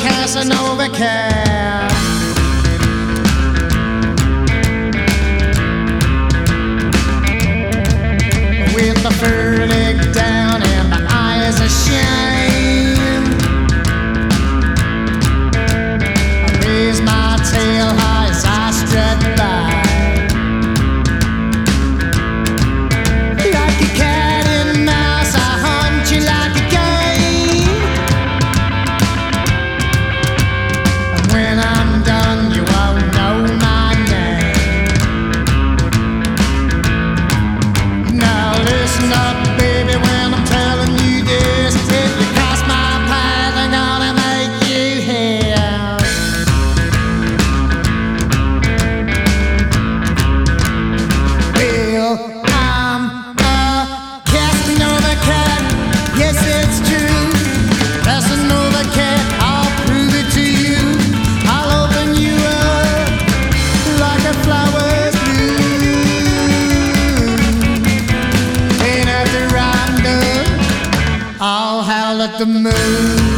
Casanova cat. With the fur leg down and the eyes a shine, I raise my tail high as I strut by. Like a cat and mouse, I hunt you like a game. And when I'm done, you won't know my name. Now listen up, baby, when I'm telling you this. If you cross my path, I'm gonna make you hell. Well, I'm a Casanova cat, yes it's true. Casanova cat, I'll prove it to you. I'll open you up like a flower's bloom. And after I'm done, I'll howl at the moon.